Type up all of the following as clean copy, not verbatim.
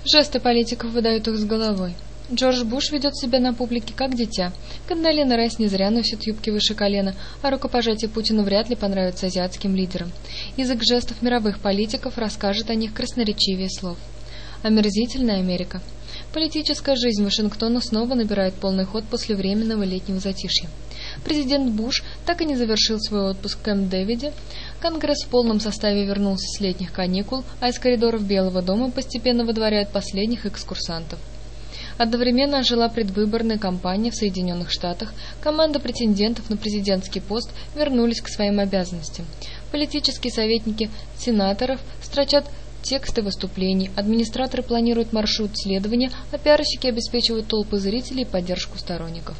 Жесты политиков выдают их с головой. Джордж Буш ведет себя на публике как дитя. Кондолиза Райс не зря носит юбки выше колена, а рукопожатие Путину вряд ли понравится азиатским лидерам. Язык жестов мировых политиков расскажет о них красноречивее слов. Омерзительная Америка. Политическая жизнь Вашингтона снова набирает полный ход после временного летнего затишья. Президент Буш так и не завершил свой отпуск в Кэмп-Дэвиде. Конгресс в полном составе вернулся с летних каникул, а из коридоров Белого дома постепенно выдворяют последних экскурсантов. Одновременно ожила предвыборная кампания в Соединенных Штатах, команда претендентов на президентский пост вернулись к своим обязанностям. Политические советники сенаторов строчат тексты выступлений, администраторы планируют маршрут следования, а пиарщики обеспечивают толпы зрителей и поддержку сторонников.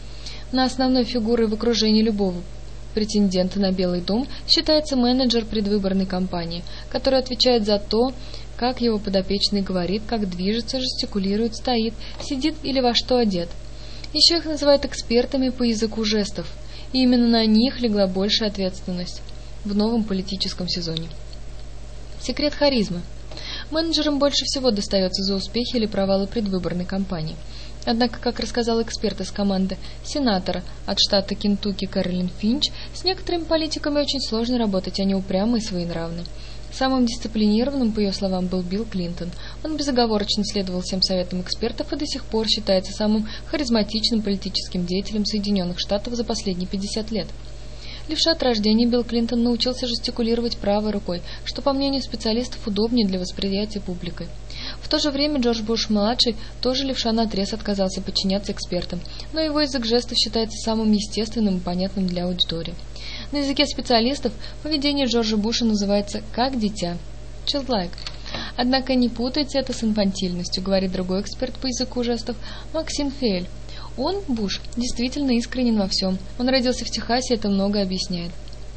На основной фигурой в окружении любого претендента на Белый дом считается менеджер предвыборной кампании, который отвечает за то, как его подопечный говорит, как движется, жестикулирует, стоит, сидит или во что одет. Еще их называют экспертами по языку жестов, и именно на них легла большая ответственность в новом политическом сезоне. Секрет харизмы. Менеджерам больше всего достается за успехи или провалы предвыборной кампании. Однако, как рассказал эксперт из команды сенатора от штата Кентукки Кэролин Финч, с некоторыми политиками очень сложно работать, они упрямы и своенравны. Самым дисциплинированным, по ее словам, был Билл Клинтон. Он безоговорочно следовал всем советам экспертов и до сих пор считается самым харизматичным политическим деятелем Соединенных Штатов за последние 50 лет. Левша от рождения, Билл Клинтон научился жестикулировать правой рукой, что, по мнению специалистов, удобнее для восприятия публикой. В то же время Джордж Буш-младший тоже левша наотрез отказался подчиняться экспертам, но его язык жестов считается самым естественным и понятным для аудитории. На языке специалистов поведение Джорджа Буша называется «как дитя» – childlike. Однако не путайте это с инфантильностью, говорит другой эксперт по языку жестов Максим Фейль. Он, Буш, действительно искренен во всем. Он родился в Техасе, это многое объясняет.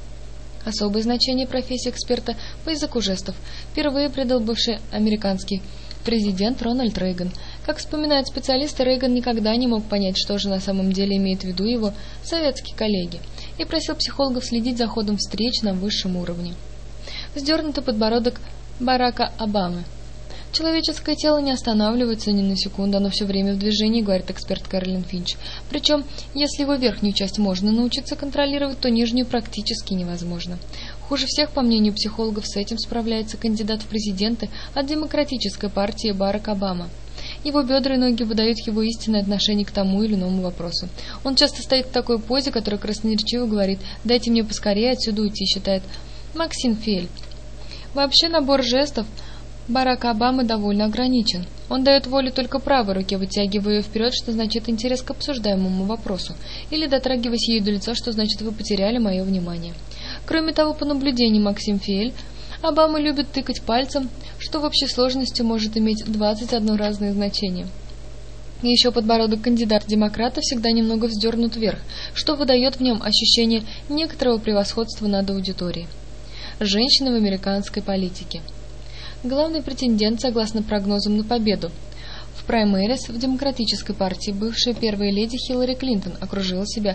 Особое значение профессии эксперта по языку жестов впервые придал бывший американский президент Рональд Рейган. Как вспоминают специалисты, Рейган никогда не мог понять, что же на самом деле имеет в виду его советские коллеги, и просил психологов следить за ходом встреч на высшем уровне. Вздернутый подбородок Барака Обамы. Человеческое тело не останавливается ни на секунду, оно все время в движении, говорит эксперт Кэролин Финч. Причем, если его верхнюю часть можно научиться контролировать, то нижнюю практически невозможно. Хуже всех, по мнению психологов, с этим справляется кандидат в президенты от демократической партии Барак Обама. Его бедра и ноги выдают его истинное отношение к тому или иному вопросу. Он часто стоит в такой позе, которая красноречиво говорит «дайте мне поскорее отсюда уйти», считает Максим Фейль. Вообще набор жестов Барака Обамы довольно ограничен. Он дает волю только правой руке, вытягивая ее вперед, что значит интерес к обсуждаемому вопросу, или дотрагиваясь ею до лица, что значит вы потеряли мое внимание. Кроме того, по наблюдению Максим Фейль, Обама любит тыкать пальцем, что в общей сложности может иметь 21 разное значение. И еще подбородок кандидата-демократа всегда немного вздернут вверх, что выдает в нем ощущение некоторого превосходства над аудиторией. Женщины в американской политике. Главный претендент, согласно прогнозам на победу в праймерис в Демократической партии, бывшая первая леди Хиллари Клинтон окружила себя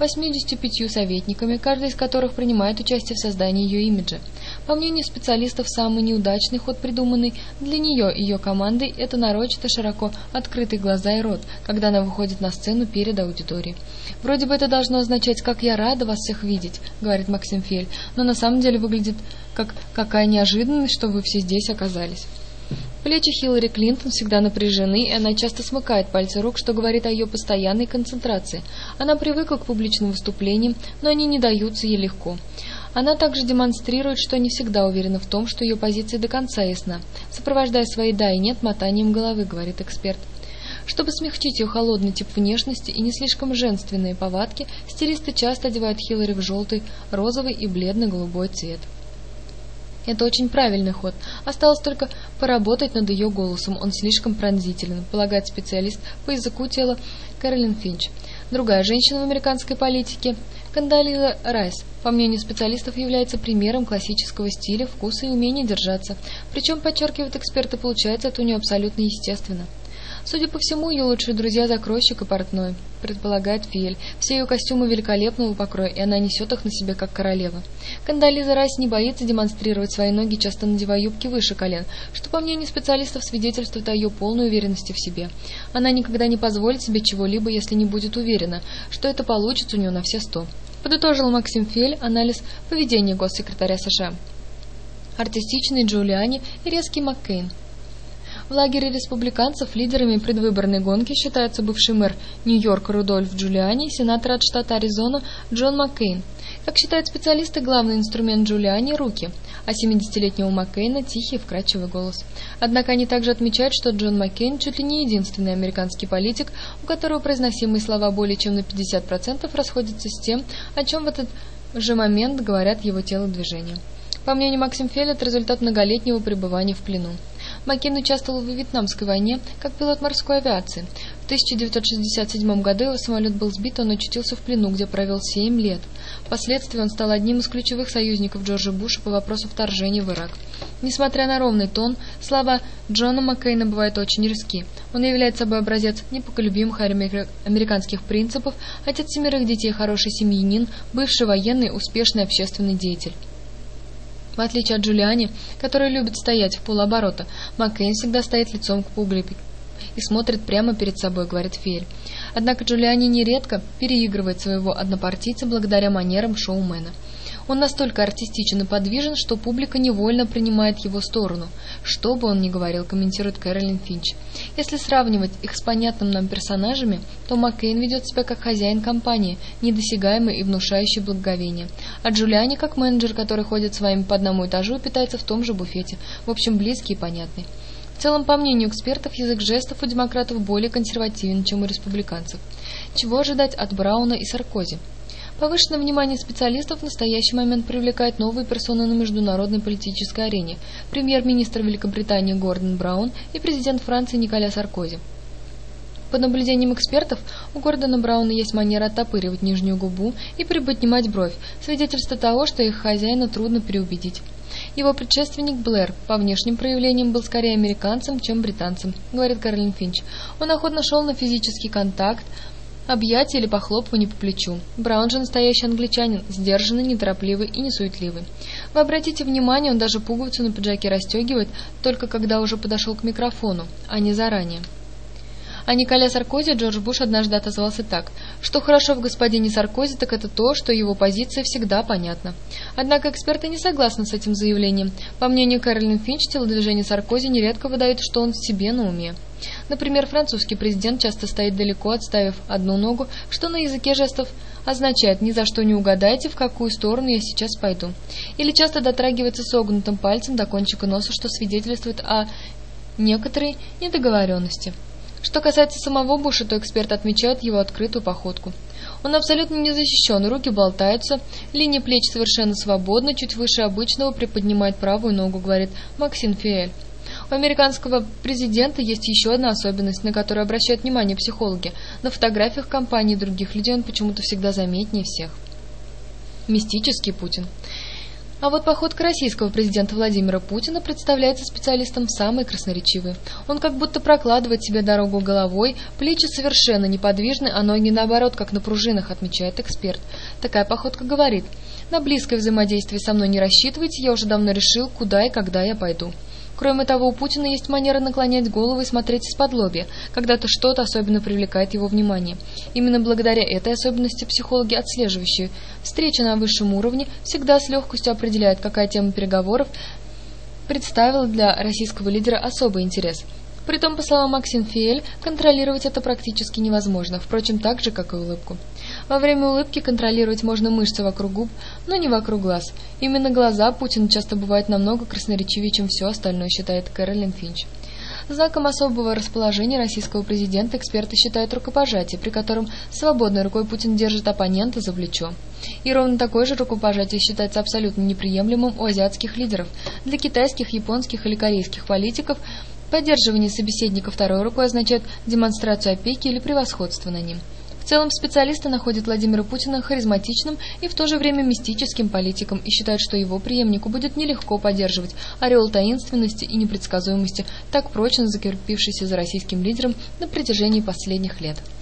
85 советниками, каждый из которых принимает участие в создании ее имиджа. По мнению специалистов, самый неудачный ход, придуманный для нее и ее командой, это нарочито широко открытые глаза и рот, когда она выходит на сцену перед аудиторией. «Вроде бы это должно означать, как я рада вас всех видеть», — говорит Максим Фейль, но на самом деле выглядит как «какая неожиданность, что вы все здесь оказались». Плечи Хиллари Клинтон всегда напряжены, и она часто смыкает пальцы рук, что говорит о ее постоянной концентрации. Она привыкла к публичным выступлениям, но они не даются ей легко. Она также демонстрирует, что не всегда уверена в том, что ее позиция до конца ясна, сопровождая свои «да» и «нет» мотанием головы, говорит эксперт. Чтобы смягчить ее холодный тип внешности и не слишком женственные повадки, стилисты часто одевают Хиллари в желтый, розовый и бледно-голубой цвет. Это очень правильный ход. Осталось только поработать над ее голосом. Он слишком пронзителен, полагает специалист по языку тела Кэролин Финч. Другая женщина в американской политике, Кондолиза Райс, по мнению специалистов, является примером классического стиля, вкуса и умения держаться. Причем, подчеркивают эксперты, получается это у нее абсолютно естественно. Судя по всему, ее лучшие друзья закройщик и портной, предполагает Фиэль. Все ее костюмы великолепного покроя, и она несет их на себе как королева. Кондолиза Райс не боится демонстрировать свои ноги, часто надевая юбки выше колен, что, по мнению специалистов, свидетельствует о ее полной уверенности в себе. Она никогда не позволит себе чего-либо, если не будет уверена, что это получится у нее на все 100. Подытожил Максим Фиэль анализ поведения госсекретаря США. Артистичный Джулиани и резкий Маккейн. В лагере республиканцев лидерами предвыборной гонки считаются бывший мэр Нью-Йорка Рудольф Джулиани и сенатор от штата Аризона Джон Маккейн. Как считают специалисты, главный инструмент Джулиани – руки, а 70-летнего Маккейна – тихий и вкрадчивый голос. Однако они также отмечают, что Джон Маккейн чуть ли не единственный американский политик, у которого произносимые слова более чем на 50% расходятся с тем, о чем в этот же момент говорят его телодвижения. По мнению Максима Фиэля, это результат многолетнего пребывания в плену. Маккейн участвовал в Вьетнамской войне как пилот морской авиации. В 1967 году его самолет был сбит, он очутился в плену, где провел 7 лет. Впоследствии он стал одним из ключевых союзников Джорджа Буша по вопросу вторжения в Ирак. Несмотря на ровный тон, слова Джона Маккейна бывают очень резки. Он является собой образец непоколебимых американских принципов, отец 7 детей, хороший семьянин, бывший военный, успешный общественный деятель. В отличие от Джулиани, который любит стоять в полоборота, Маккейн всегда стоит лицом к публике и смотрит прямо перед собой, говорит Фиэль. Однако Джулиани нередко переигрывает своего однопартийца благодаря манерам шоумена. Он настолько артистичен и подвижен, что публика невольно принимает его сторону. Что бы он ни говорил, комментирует Кэролин Финч. Если сравнивать их с понятными нам персонажами, то Маккейн ведет себя как хозяин компании, недосягаемый и внушающий благоговение. А Джулиани как менеджер, который ходит с вами по одному этажу и питается в том же буфете. В общем, близкий и понятный. В целом, по мнению экспертов, язык жестов у демократов более консервативен, чем у республиканцев. Чего ожидать от Брауна и Саркози? Повышенное внимание специалистов в настоящий момент привлекает новые персоны на международной политической арене – премьер-министр Великобритании Гордон Браун и президент Франции Николя Саркози. По наблюдениям экспертов, у Гордона Брауна есть манера оттопыривать нижнюю губу и приподнимать бровь, свидетельство того, что их хозяина трудно переубедить. Его предшественник Блэр по внешним проявлениям был скорее американцем, чем британцем, говорит Кэролин Финч. Он охотно шел на физический контакт, объятия или похлопывание по плечу. Браун же настоящий англичанин, сдержанный, неторопливый и несуетливый. Вы обратите внимание, он даже пуговицу на пиджаке расстегивает, только когда уже подошел к микрофону, а не заранее. О Николе Саркози Джордж Буш однажды отозвался так: что хорошо в господине Саркози, так это то, что его позиция всегда понятна. Однако эксперты не согласны с этим заявлением. По мнению Кэролин Финч, телодвижение Саркози нередко выдает, что он себе на уме. Например, французский президент часто стоит далеко, отставив одну ногу, что на языке жестов означает «ни за что не угадайте, в какую сторону я сейчас пойду». Или часто дотрагивается согнутым пальцем до кончика носа, что свидетельствует о некоторой недоговоренности. Что касается самого Буша, то эксперты отмечают его открытую походку. Он абсолютно не защищен, руки болтаются, линия плеч совершенно свободна, чуть выше обычного приподнимает правую ногу, говорит Максим Фиэль. У американского президента есть еще одна особенность, на которую обращают внимание психологи. На фотографиях компаний и других людей он почему-то всегда заметнее всех. Мистический Путин. А вот походка российского президента Владимира Путина представляется специалистам самой красноречивой. Он как будто прокладывает себе дорогу головой, плечи совершенно неподвижны, а ноги наоборот, как на пружинах, отмечает эксперт. Такая походка говорит: на близкое взаимодействие со мной не рассчитывайте, я уже давно решил, куда и когда я пойду. Кроме того, у Путина есть манера наклонять голову и смотреть из-под лобья, когда-то что-то особенно привлекает его внимание. Именно благодаря этой особенности психологи, отслеживающие встречи на высшем уровне, всегда с легкостью определяют, какая тема переговоров представила для российского лидера особый интерес. Притом, по словам Максим Фиэль, контролировать это практически невозможно, впрочем, так же, как и улыбку. Во время улыбки контролировать можно мышцы вокруг губ, но не вокруг глаз. Именно глаза Путина часто бывают намного красноречивее, чем все остальное, считает Кэролин Финч. Знаком особого расположения российского президента эксперты считают рукопожатие, при котором свободной рукой Путин держит оппонента за плечо. И ровно такое же рукопожатие считается абсолютно неприемлемым у азиатских лидеров. Для китайских, японских или корейских политиков поддерживание собеседника второй рукой означает демонстрацию опеки или превосходства над ним. В В целом, специалисты находят Владимира Путина харизматичным и в то же время мистическим политиком и считают, что его преемнику будет нелегко поддерживать ореол таинственности и непредсказуемости, так прочно закрепившийся за российским лидером на протяжении последних лет.